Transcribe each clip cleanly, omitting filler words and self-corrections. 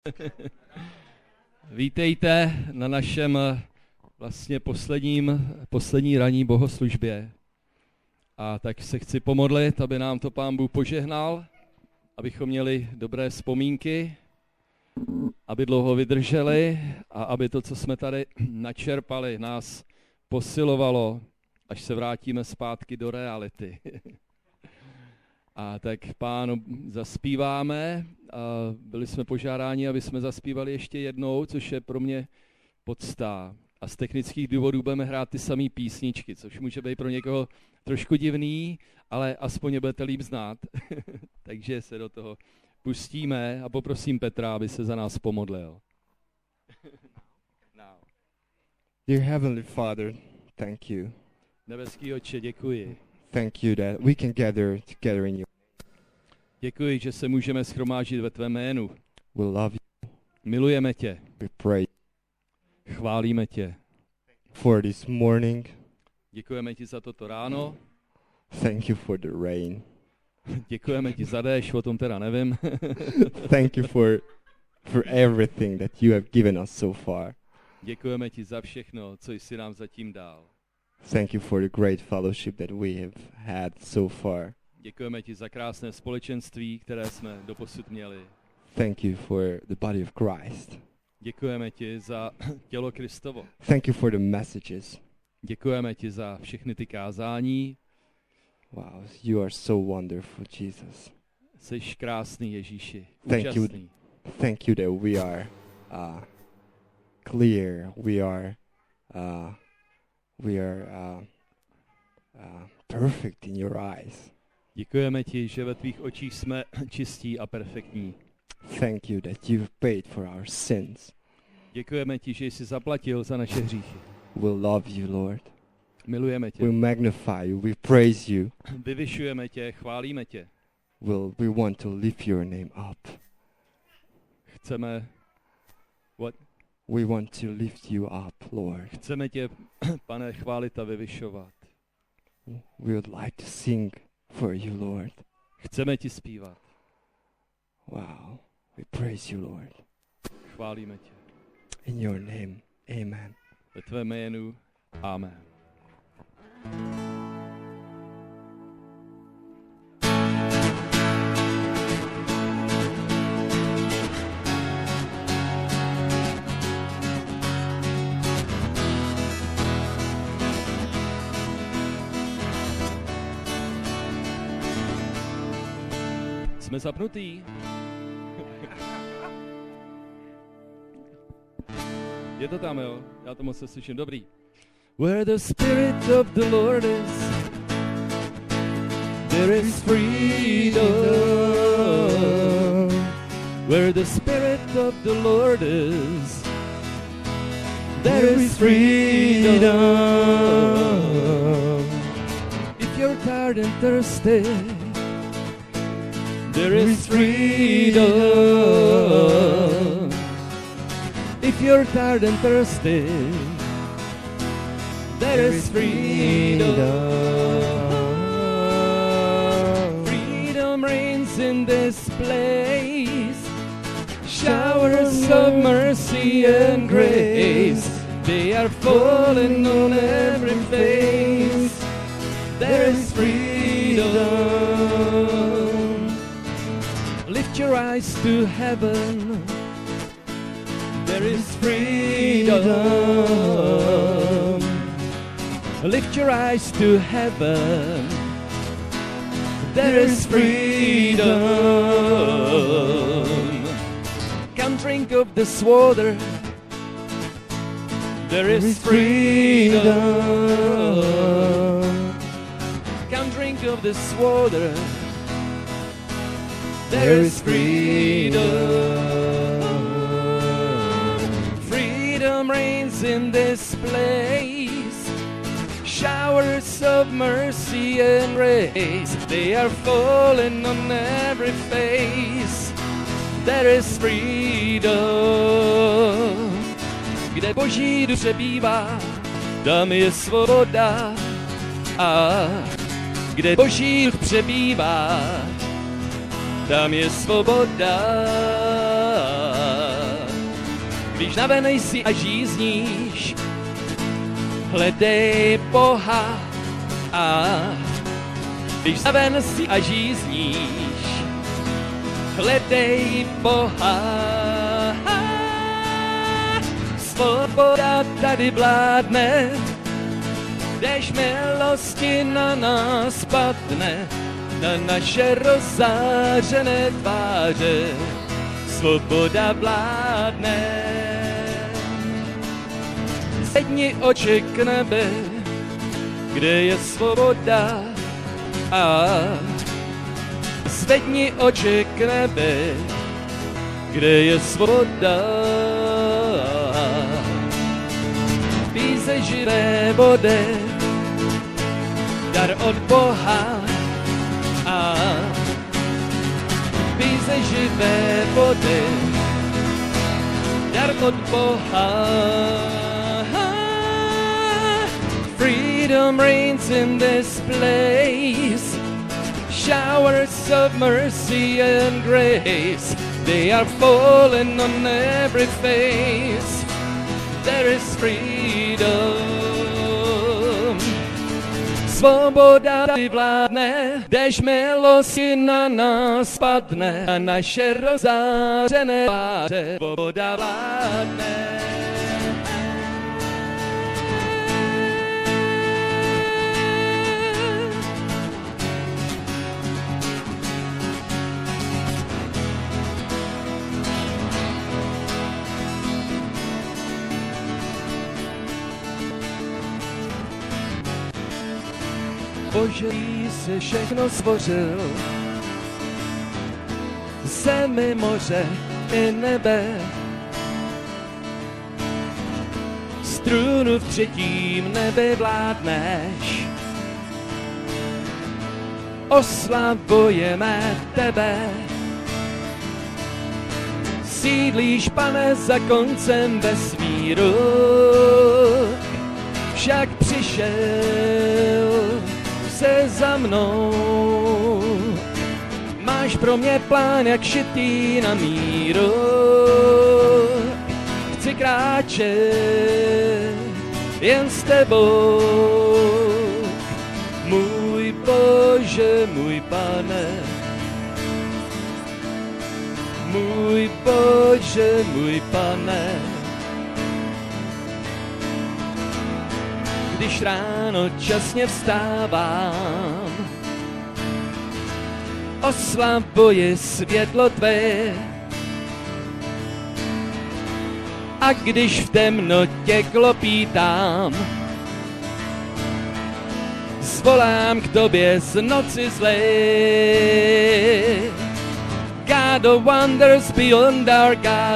Vítejte na našem vlastně poslední ranní bohoslužbě. A tak se chci pomodlit, aby nám to Pán Bůh požehnal, abychom měli dobré vzpomínky, aby dlouho vydrželi a aby to, co jsme tady načerpali, nás posilovalo, až se vrátíme zpátky do reality. A tak Pánu zaspíváme. A byli jsme požádáni, aby jsme zaspívali ještě jednou, což je pro mě podsta. A z technických důvodů budeme hrát ty samé písničky, což může být pro někoho trošku divný, ale aspoň je budete líp znát. Takže se do toho pustíme a poprosím Petra, aby se za nás pomodlil. Dear Heavenly Father, thank you. Nebeský Otče, děkuji. Thank you that we can gather together in your. Děkuji, že se můžeme shromáždit ve tvém jménu. We love you. Milujeme tě. We pray Chválíme tě. for this morning. Děkujeme ti za toto ráno. Thank you for the rain. Děkujeme ti za déšť, o tom teda nevím. Thank you for everything that you have given us so far. Děkujeme ti za všechno, co jsi nám zatím dal. Thank you for the great fellowship that we have had so far. Děkujeme ti za krásné společenství, které jsme doposud měli. Thank you for the body of Christ. Děkujeme ti za tělo Kristovo. Thank you for the messages. Děkujeme ti za všechny ty kázání. Wow, you are so wonderful, Jesus. Jsi krásný, Ježíši. Thank you. Úžasný. Thank you that we are clear. We are perfect in your eyes. Děkujeme ti, že ve tvých očích jsme čistí a perfektní. Thank you that you've paid for our sins. Děkujeme ti, že jsi zaplatil za naše hříchy. We love you, Lord. Milujeme tě. We magnify you. We praise you. Vyvyšujeme tě, chválíme tě. We want to lift your name up. Chceme We want to lift you up, Lord. Chceme tě, Pane, chválit a vyvyšovat. We would like to sing for you, Lord. Chceme ti zpívat. Wow. We praise you, Lord. Chválíme tě. In your name, amen. Ve tvém jménu. Amen. Jsme zapnutý. Je to tam, jo? Já to moc neslyším. Dobrý. Where the Spirit of the Lord is, there is freedom. Where the Spirit of the Lord is, there is freedom. If you're tired and thirsty, there is freedom. If you're tired and thirsty, there is freedom. Freedom reigns in this place. Showers of mercy and grace, they are falling on every face. There is freedom. Lift your eyes to heaven. There is freedom. Lift your eyes to heaven. There is freedom. Come drink of this water. There is freedom. Come drink of this water. There is freedom. Freedom reigns in this place. Showers of mercy and grace, they are falling on every face. There is freedom. Kde Boží duch přebývá, tam je svoboda. A kde Boží duch přebývá, tam je svoboda. Když navenej si a žízníš, hledej Boha. A když naven si a žízníš, hledej Boha. Svoboda tady vládne, déšť milosti na nás padne, na naše rozářené tváře. Svoboda vládne. Zvedni oči k nebe, kde je svoboda. A zvedni oči k nebe, kde je svoboda. Pij ze živé vody, dar od Boha. A pij ze živé vody, dar od Boha. Freedom reigns in this place, showers of mercy and grace, they are falling on every face. There is freedom. Svoboda vládne, déšť milosti na nás padne, a naše rozářené tváře. Svoboda vládne. Bože, jsi všechno stvořil, zemi, moře i nebe. Z trůnu v třetím nebi vládneš, oslavujeme tebe. Sídlíš, Pane, za koncem vesmíru, však přišel se za mnou. Máš pro mě plán jak šitý na míru. Chci kráčet jen s tebou. Můj Bože, můj Pane. Můj Bože, můj Pane. Když ráno časně vstávám, oslavuji světlo tvé. A když v temnotě klopítám, zvolám k tobě z noci zlé. God of wonders beyond our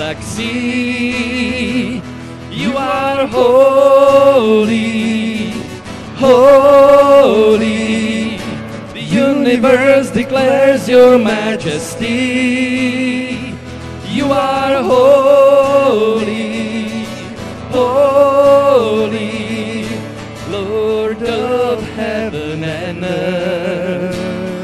galaxy, you are holy, holy. The universe declares your majesty. You are holy, holy, Lord of heaven and earth.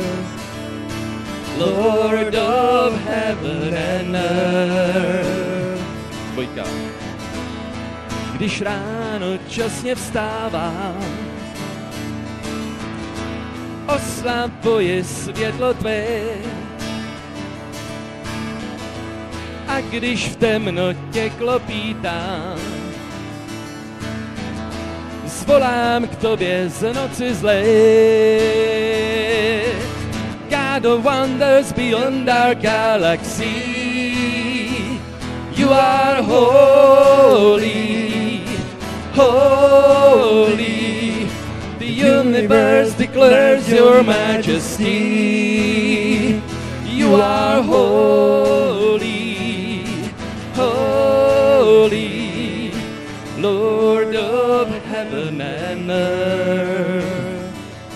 Lord of heaven and earth. Dvojka. Když ráno časně vstávám, oslavuji světlo tvé. A když v temnotě klopítám, zvolám k tobě z noci zlé. God of wonders beyond our galaxy, you are holy, holy. The universe declares your majesty. You are holy, holy, Lord of heaven and earth.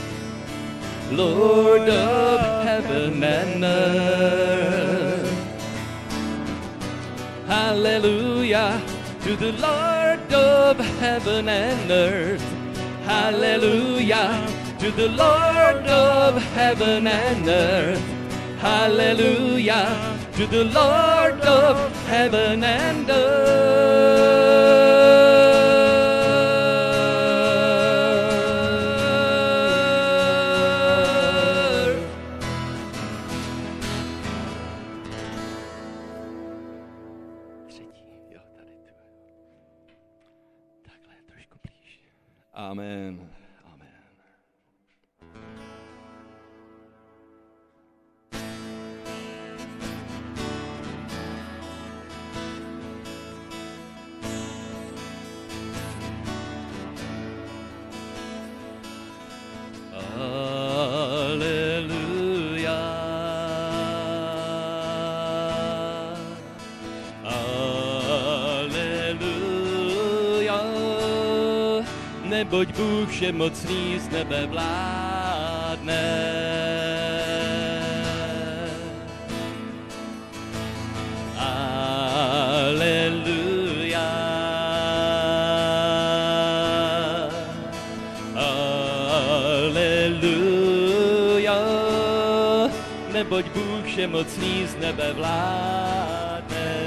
Lord of heaven and earth. Hallelujah to the Lord of heaven and earth. Hallelujah to the Lord of heaven and earth. Hallelujah to the Lord of heaven and earth. Amen. Amen. Neboť Bůh všemocný z nebe vládne. Aleluja. Aleluja. Neboť Bůh všemocný z nebe vládne.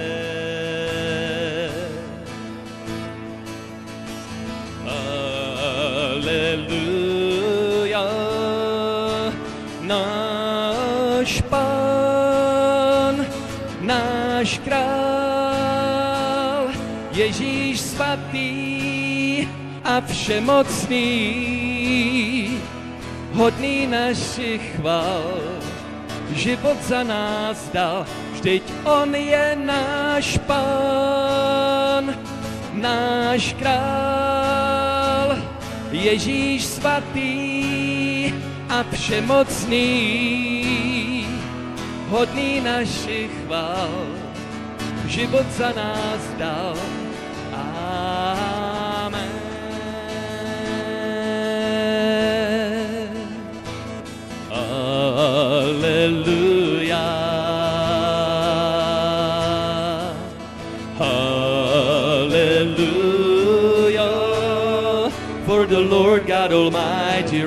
Aleluja, náš Pán, náš král, Ježíš svatý a všemocný, hodný našich chval, život za nás dal, vždyť on je náš Pán, náš král, Ježíš svatý a všemocný, hodný našich chval, život za nás dal. Amen. Aleluja. Hallelujah, for the Lord God Almighty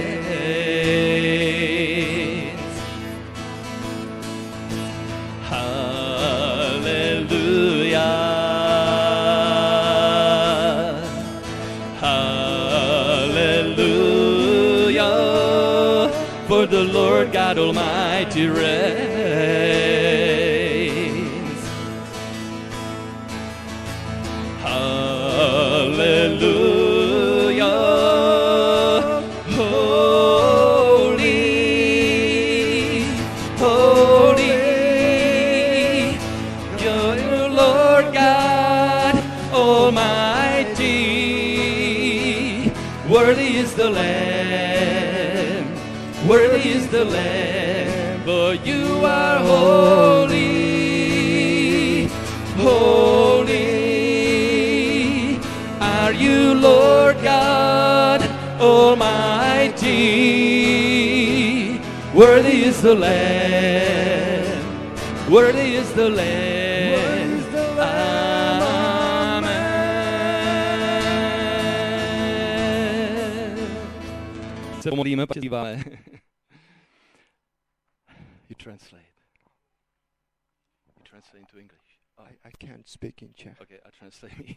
reigns. Hallelujah, hallelujah, for the Lord God Almighty reigns. Hallelujah, holy, holy, you're Lord God Almighty. Worthy is the Lamb, worthy is the Lamb, for you are holy, holy. Are you Lord God Almighty? Worthy is the Lamb, worthy is the Lamb. Amen. Se pomodlíme, pak zpíváme. You translate. You translate into English. I can't speak in Czech. Okay, I'll translate me.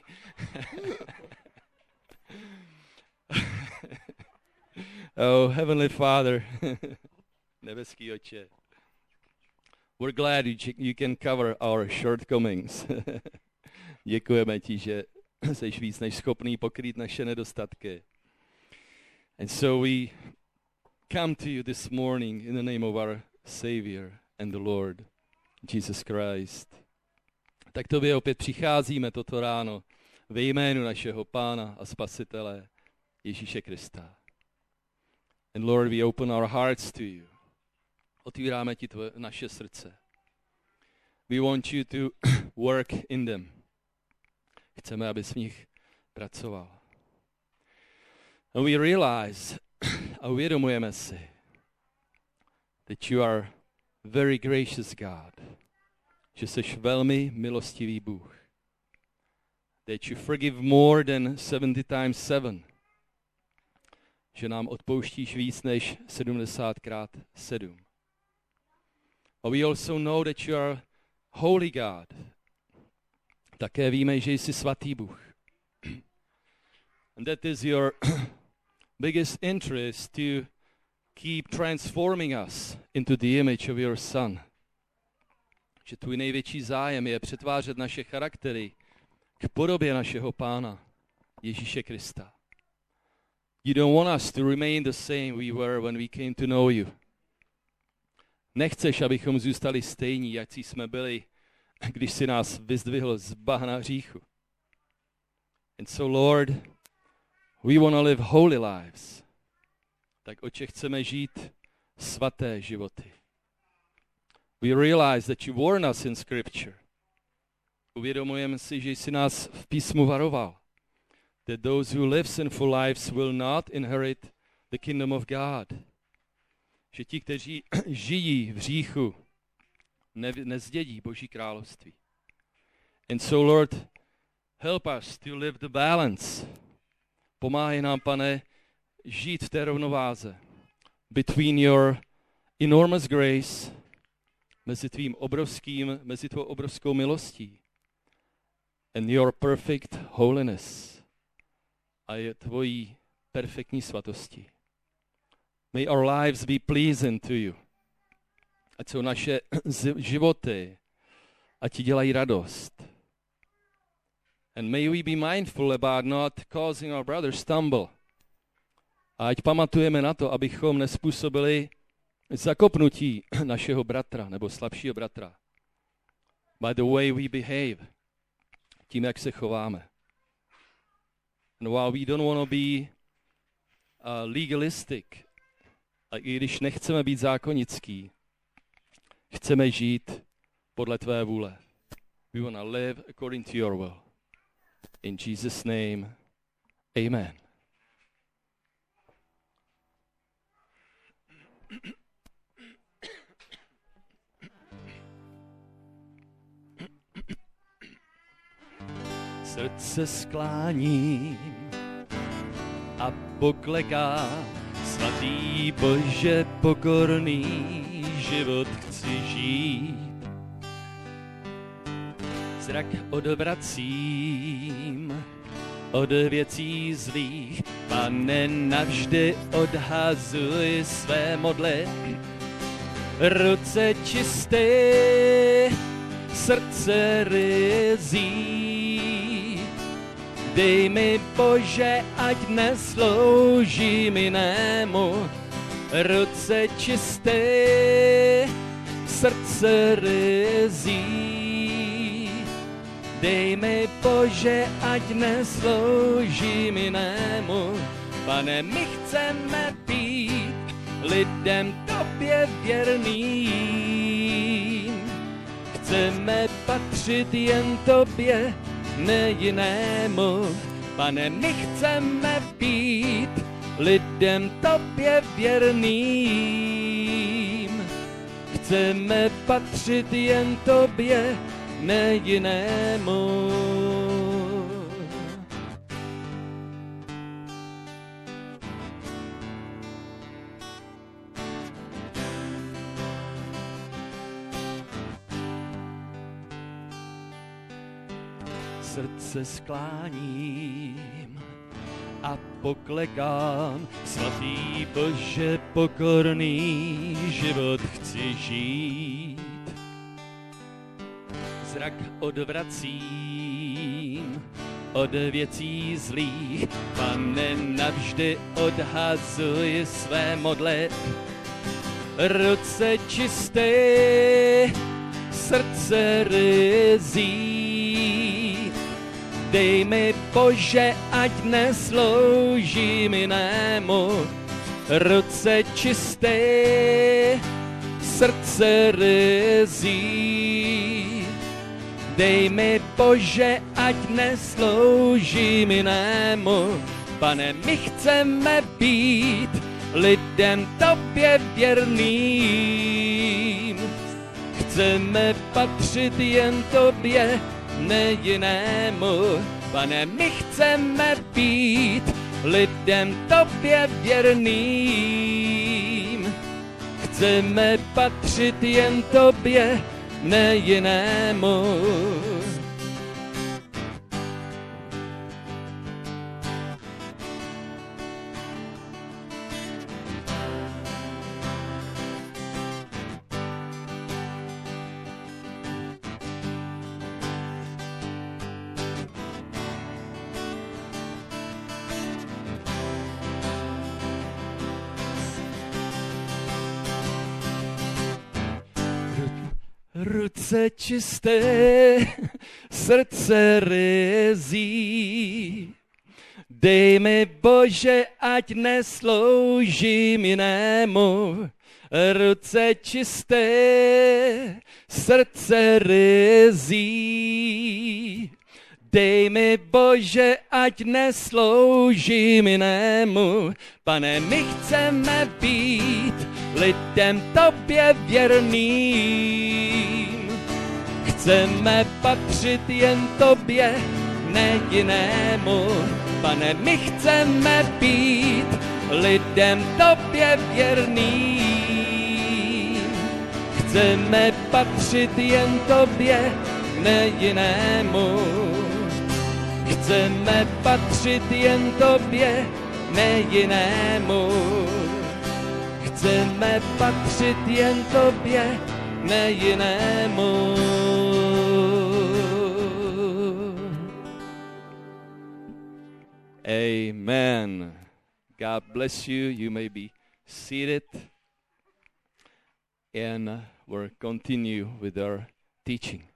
Oh, Heavenly Father, nebeský Otče, we're glad you can cover our shortcomings. Děkujeme ti, že jsi víc než schopný pokrýt naše nedostatky. And so we come to you this morning in the name of our Savior and the Lord, Jesus Christ. Tak tobě opět přicházíme toto ráno ve jménu našeho Pána a Spasitele Ježíše Krista. And Lord, we open our hearts to you. Otvíráme ti naše srdce. We want you to work in them. Chceme, abys v nich pracoval. And we realize, a uvědomujeme si, that you are very gracious God. Že jsi velmi milostivý Bůh. That you forgive more than 70 times 7. Že nám odpouštíš víc než 70krát 7. But we also know that you are holy God. Také víme, že jsi svatý Bůh. And that is your biggest interest to keep transforming us into the image of your Son. Že tvůj největší zájem je přetvářet naše charaktery k podobě našeho Pána, Ježíše Krista. You don't want us to remain the same we were when we came to know you. Nechceš, abychom zůstali stejní, jak jsme byli, když jsi nás vyzdvihl z bahna hříchu. And so, Lord, we want to live holy lives. Tak Otče, chceme žít svaté životy. We realize that you warn us in Scripture. Uvědomujeme si, že jsi nás v písmu varoval. That those who live sinful lives will not inherit the kingdom of God. Že ti, kteří žijí v hříchu, nezdědí Boží království. And so, Lord, help us to live the balance. Pomáhej nám, Pane, žít v té rovnováze. Between your enormous grace, mezi tvou obrovskou milostí, and your perfect holiness, a je tvojí perfektní svatosti. May our lives be pleasing to you. Ať jsou naše životy, ať ti dělají radost. And may we be mindful about not causing our brothers stumble. A ať pamatujeme na to, abychom nespůsobili zakopnutí našeho bratra nebo slabšího bratra. By the way we behave. Tím, jak se chováme. And while we don't want to be legalistic, a i když nechceme být zákonický, chceme žít podle tvé vůle. We want to live according to your will. In Jesus' name, amen. Srdce skláním a poklekám, svatý Bože, pokorný život chci žít. Zrak odvracím od věcí zlých, Pane, navždy odhazuj své modly. Ruce čisté, srdce ryzí, dej mi, Bože, ať nesloužím jinému. Ruce čisté, srdce ryzí, dej mi, Bože, ať nesloužím jinému. Pane, my chceme být lidem tobě věrným. Chceme patřit jen tobě, ne jinému. Pane, my chceme být lidem tobě věrným. Chceme patřit jen tobě, ne jinému. Srdce skláním a poklekám, svatý Bože, pokorný život chci žít. Zrak odvracím od věcí zlých, Pane, navždy odhazuj své modly. Ruce čisté, srdce ryzí, dej mi, Bože, ať nesloužím jinému. Ruce čisté, srdce ryzí, dej mi, Bože, ať nesloužím jinému. Pane, my chceme být lidem tobě věrným. Chceme patřit jen tobě, ne jinému. Pane, my chceme být lidem tobě věrným. Chceme patřit jen tobě, ne jinému. Ruce čisté, srdce ryzí. Dej mi, Bože, ať nesloužím jinému. Ruce čisté, srdce ryzí. Dej mi, Bože, ať nesloužím jinému. Pane, my chceme být lidem tobě věrným. Chceme patřit jen tobě, ne jinému. Pane, my chceme být lidem tobě věrným. Chceme patřit jen tobě, ne jinému. Chceme patřit jen tobě, ne jinému. Chceme patřit jen tobě, ne jinému. Amen. God bless you. You may be seated. And we'll continue with our teaching.